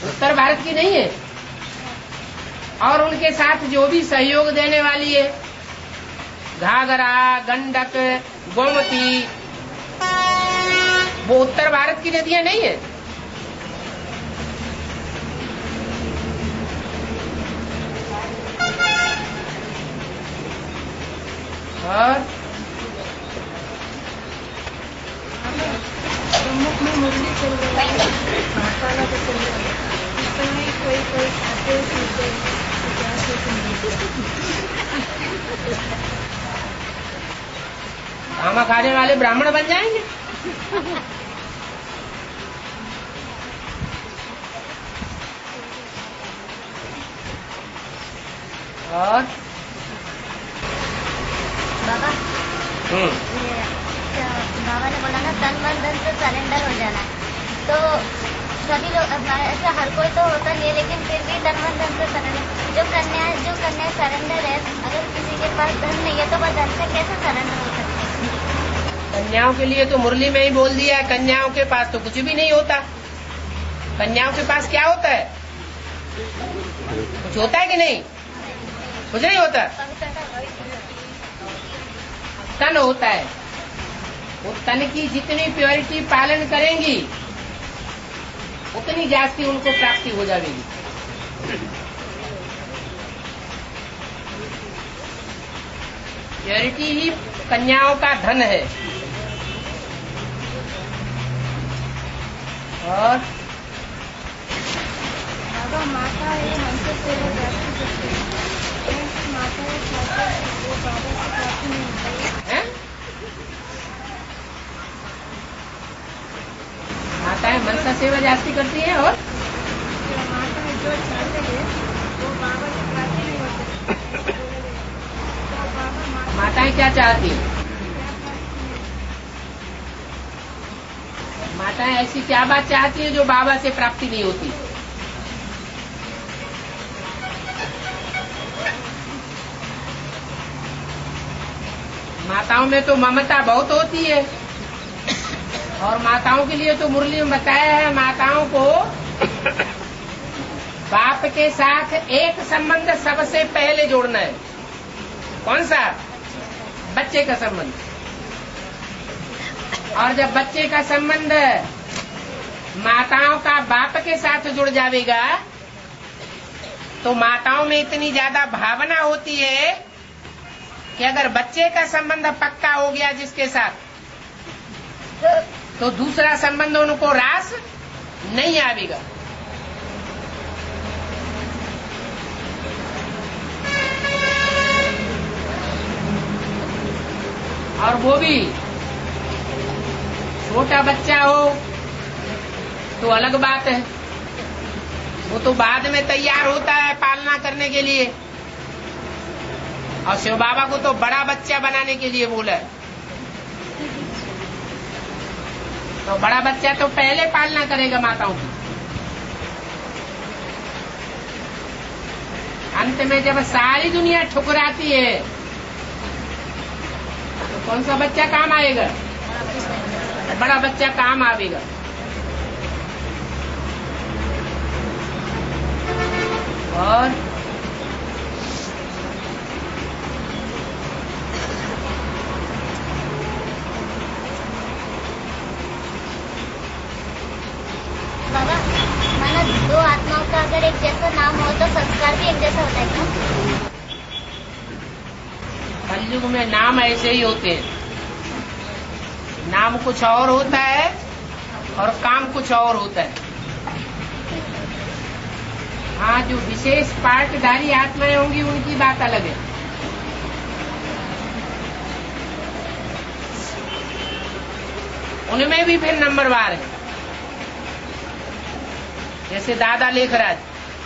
उत्तर भारत की नहीं है। और उनके साथ जो भी सहयोग देने वाली है, घाघरा, गंडक, गोमती, वो उत्तर भारत की नदियां नहीं है। और प्रमुख में मुरली चल रही है, महाकाला तो चल रहा है, इस समय कोई कोई खाते पीते खामा खाने वाले ब्राह्मण बन जाएंगे। और बाबा हम्म ये क्या बाबा ने बोला ना तन मन धन से सरेंडर हो जाना, तो सभी लोग ऐसा हर कोई तो होता नहीं है, लेकिन फिर भी तन मन धन से सरेंडर, जो कन्या जो कन्या सरेंडर है, अगर किसी के पास धन नहीं है तो वह धन से कैसे सरेंडर हो सकते हैं? कन्याओं के लिए तो मुरली में ही बोल दिया है, कन्याओं के पास तो कुछ भी नहीं होता। कन्याओं के पास क्या होता है? कुछ होता है कि नहीं? कुछ नहीं होता। तन होता है। वो तन की जितनी प्योरिटी पालन करेंगी उतनी जास्ती उनको प्राप्ति हो जाएगी। प्योरिटी ही कन्याओं का धन है। और बाबा माता है हमसे सेवा जाती करते हैं, माता है खाते वो बाबा से प्राप्ति नहीं होती है? माताएं मनसा सेवा जास्ती करती हैं। और माता है जो चाहते हैं वो बाबा से प्राप्ति नहीं होती, तो बाबा माता माताएं क्या चाहती हैं? माताएं ऐसी क्या बात चाहती है जो बाबा से प्राप्ति नहीं होती? माताओं में तो ममता बहुत होती है, और माताओं के लिए तो मुरली में बताया है, माताओं को बाप के साथ एक संबंध सबसे पहले जोड़ना है। कौन सा? बच्चे का संबंध। और जब बच्चे का संबंध माताओं का बाप के साथ जुड़ जाएगा तो माताओं में इतनी ज्यादा भावना होती है कि अगर बच्चे का संबंध पक्का हो गया जिसके साथ, तो दूसरा संबंध उनको रास नहीं आवेगा। और वो भी छोटा बच्चा हो तो अलग बात है, वो तो बाद में तैयार होता है पालना करने के लिए, और शिव बाबा को तो बड़ा बच्चा बनाने के लिए बोला है। तो बड़ा बच्चा तो पहले पालना करेगा माताओं की। अंत में जब सारी दुनिया ठुकराती है तो कौन सा बच्चा काम आएगा? बड़ा बच्चा काम आवेगा। और बाबा माना दो आत्माओं का अगर एक जैसा नाम हो तो संस्कार भी एक जैसा होता है क्या? कलयुग में नाम ऐसे ही होते हैं, नाम कुछ और होता है और काम कुछ और होता है। हाँ, जो विशेष पार्टधारी आत्माएं होंगी उनकी बात अलग है। उनमें भी फिर नंबरवार है। जैसे दादा लेखराज,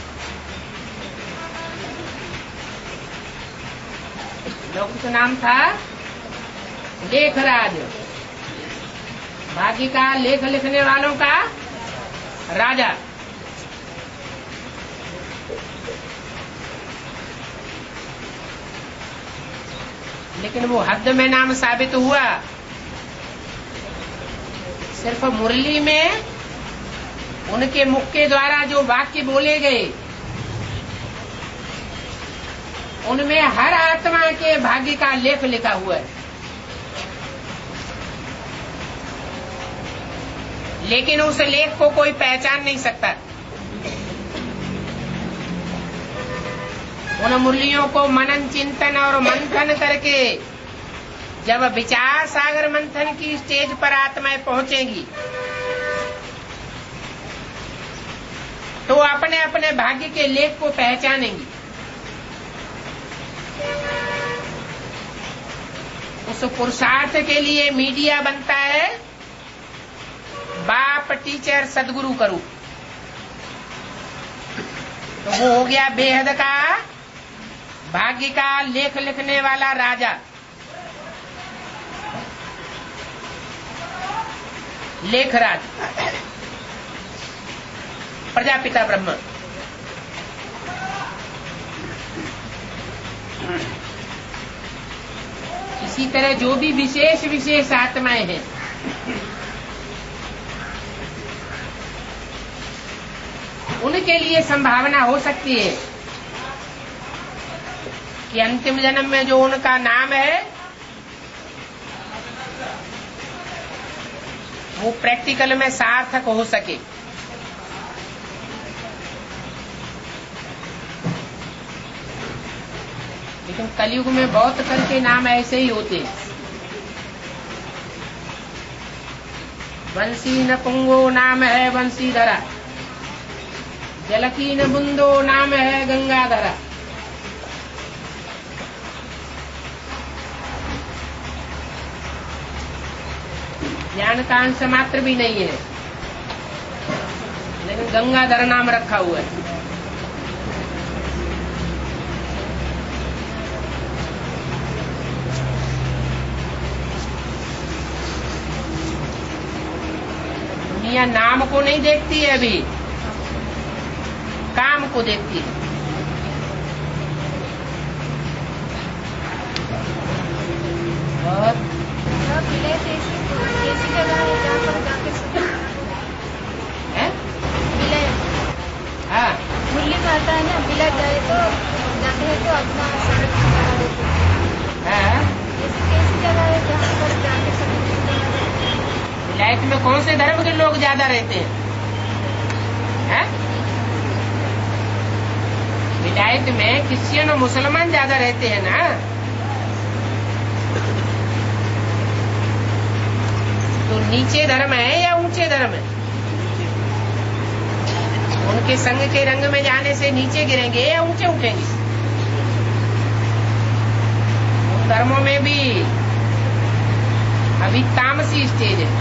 लौकिक नाम था लेखराज, बाकी का लेख लिखने वालों का राजा। लेकिन वो हद में नाम साबित हुआ। सिर्फ मुरली में उनके मुख के द्वारा जो वाक्य बोले गए, उनमें हर आत्मा के भाग्य का लेख लिखा हुआ है। लेकिन उस लेख को कोई पहचान नहीं सकता। उन मुरलियों को मनन चिंतन और मंथन करके जब विचार सागर मंथन की स्टेज पर आत्माएं पहुंचेंगी तो अपने अपने भाग्य के लेख को पहचानेंगी। उस पुरुषार्थ के लिए मीडिया बनता है बाप, टीचर, सदगुरु करूं। तो वो हो गया बेहद का भाग्य का लेख लिखने वाला राजा। लेखराज, प्रजापिता ब्रह्मा। इसी तरह जो भी विशेष विशेष आत्माएं हैं, उनके लिए संभावना हो सकती है कि अंतिम जन्म में जो उनका नाम है वो प्रैक्टिकल में सार्थक हो सके। लेकिन कलयुग में बहुत करके नाम ऐसे ही होते हैं। बंसी न पुंगो नाम है बंसीधरा, जलकी न बुंदो नाम है गंगाधरा। ज्ञान का अंश मात्र भी नहीं है, लेकिन गंगाधर नाम रखा हुआ है। दुनिया नाम को नहीं देखती है, अभी काम को देखती है। और ऐसी जगह है जहाँ पर जाके है? विलय, हाँ, मुरली में आता है ना, विलय जाए तो जाते हैं तो अपना सड़क लगा देते हैं। है? ऐसी कैसी जगह है जहाँ पर जाके सड़क लगा देते हैं? विलायत में कौन से धर्म के लोग ज्यादा रहते हैं? है? विलायत में क्रिश्चियन और मुसलमान ज्यादा रहते हैं ना। तो नीचे धर्म है या ऊंचे धर्म है? उनके संग के रंग में जाने से नीचे गिरेंगे या ऊंचे उठेंगे? उन धर्मों में भी अभी तामसी स्टेज है।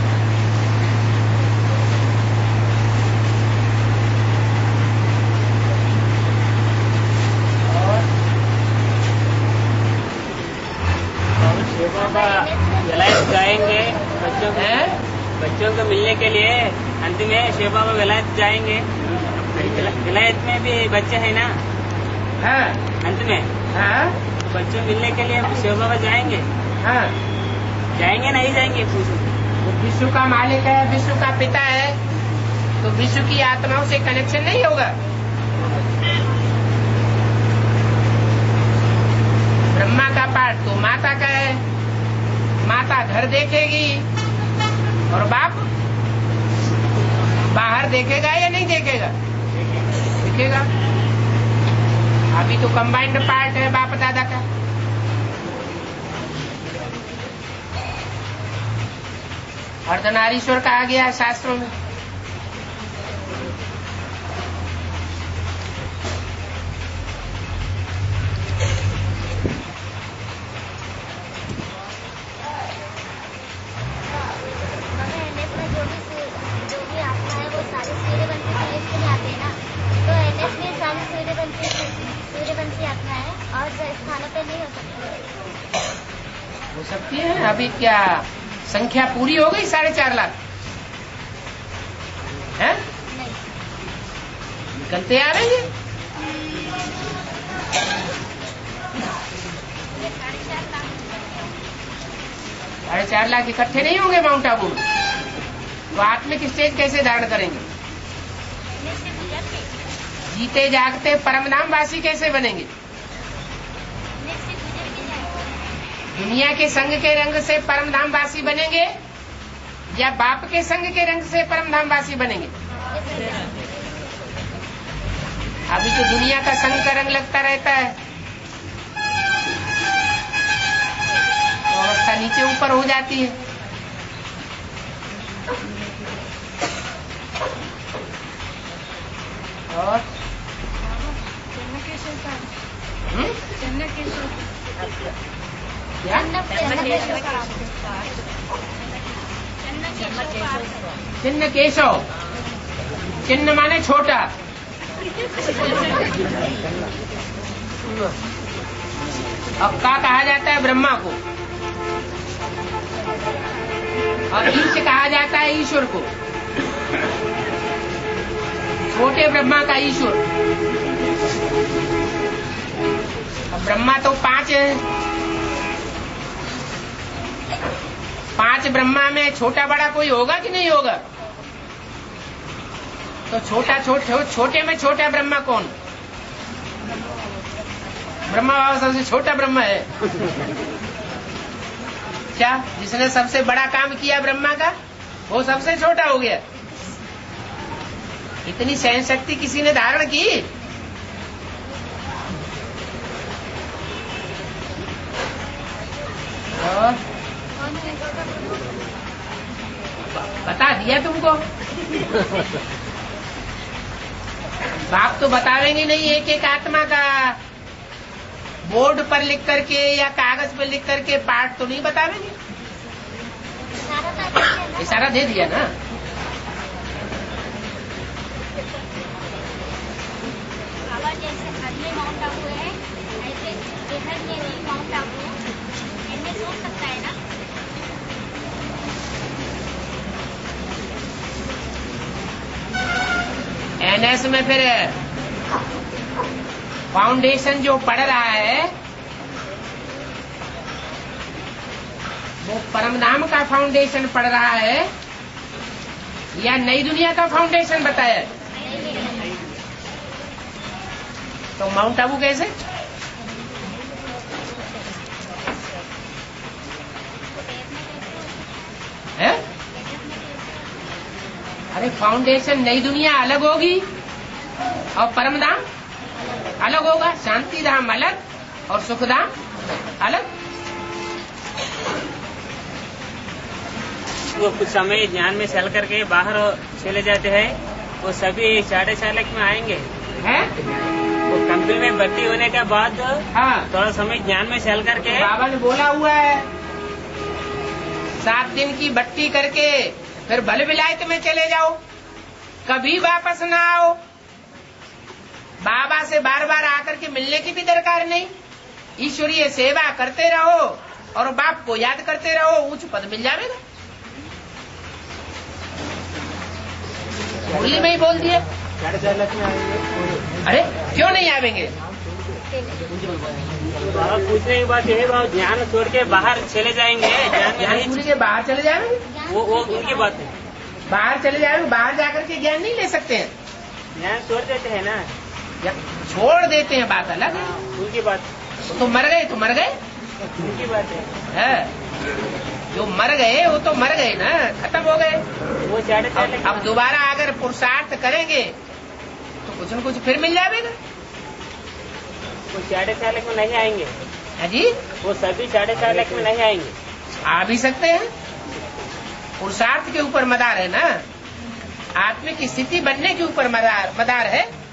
विलायत जाएंगे बच्चों को, बच्चों को मिलने के लिए अंतिम में शिव बाबा विलायत जाएंगे। विलायत में भी बच्चे हैं ना। हाँ, अंत में हाँ, बच्चों मिलने के लिए शिव बाबा जाएंगे। हाँ, जाएंगे नहीं जाएंगे पूछो। वो विश्व का मालिक है, विश्व का पिता है, तो विश्व की आत्माओं से कनेक्शन नहीं होगा। ब्रह्मा का पाठ तो माता का है, माता घर देखेगी और बाप बाहर देखेगा या नहीं देखेगा? देखेगा। अभी तो कंबाइंड पार्ट है बाप दादा का। अर्धनारीश्वर कहा गया है शास्त्रों में। हो सकती है। अभी क्या संख्या पूरी हो गई? साढ़े चार लाख है, निकलते आ रहे हैं। साढ़े चार लाख इकट्ठे नहीं होंगे माउंट आबू में, तो आत्मिक स्टेज कैसे धारण करेंगे? जीते जागते परमधाम वासी कैसे बनेंगे? दुनिया के संग के रंग से परमधाम वासी बनेंगे या बाप के संग के रंग से परमधाम वासी बनेंगे? अभी तो दुनिया का संग का रंग लगता रहता है तो अवस्था नीचे ऊपर हो जाती है। और हम्म? क्या? चिन्ह केशव। चिन्ह माने छोटा। अब का कहा जाता है ब्रह्मा को, और ईश कहा जाता है ईश्वर को। छोटे ब्रह्मा का ईश्वर। अब ब्रह्मा तो पांच है, पांच ब्रह्मा में छोटा बड़ा कोई होगा कि नहीं होगा? तो छोटा छोटे छोटे में छोटा ब्रह्मा कौन? ब्रह्मा बाबा सबसे छोटा ब्रह्मा है क्या? जिसने सबसे बड़ा काम किया ब्रह्मा का वो सबसे छोटा हो गया। इतनी सहन शक्ति किसी ने धारण की? और बता दिया तुमको। बाप तो बतावेंगे नहीं एक एक आत्मा का बोर्ड पर लिख करके या कागज पर लिख करके पाठ तो नहीं बतावेंगे। इशारा दे दिया ना। जैसे अगले माउंट आबू है ऐसे इधर में भी माउंट आबू इनमें सोच सकता है ना। एनएस में फिर फाउंडेशन जो पढ़ रहा है वो परमधाम का फाउंडेशन पढ़ रहा है या नई दुनिया का फाउंडेशन बताया? तो माउंट आबू कैसे? है? अरे फाउंडेशन नई दुनिया अलग होगी और परमधाम अलग होगा। शांति धाम अलग और सुखधाम अलग। वो कुछ समय ज्ञान में चल करके बाहर चले जाते हैं, वो सभी साढ़े चार लाख में आएंगे हैं? वो कंपनी में भर्ती होने के बाद हाँ थोड़ा समय ज्ञान में चल करके बाबा ने बोला हुआ है सात दिन की भट्टी करके फिर भले विलायत में चले जाओ, कभी वापस ना आओ। बाबा से बार बार आकर के मिलने की भी दरकार नहीं। ईश्वरीय सेवा करते रहो और बाप को याद करते रहो, ऊंच पद मिल जाएगा। होली में ही बोल दिए। साढ़े चार लाख में आएंगे। अरे क्यों नहीं आवेंगे? बाबा पूछने की बात यह है, बाबा ज्ञान छोड़ के बाहर चले जाएंगे, ज्ञान में ज्ञान नहीं भूल के बाहर चले जाएंगे। वो वो उनकी बात है। बाहर चले जाएंगे, बाहर जाकर के ज्ञान नहीं ले सकते हैं। ज्ञान छोड़ देते हैं ना, या छोड़ देते हैं बात अलग है। उनकी बात तो मर गए तो मर गए उनकी बात है, है। जो मर गए वो तो मर गए ना, खत्म हो गए। वो साढ़े चार अब, अब दोबारा अगर पुरुषार्थ करेंगे तो कुछ न कुछ फिर मिल जाएगा। वो साढ़े चार लाख में नहीं आएंगे। है जी, वो सभी साढ़े चार लाख में नहीं आएंगे। आ भी सकते हैं। पुरुषार्थ के ऊपर मदार है ना, आत्मिक स्थिति बनने के ऊपर मदार मदार है।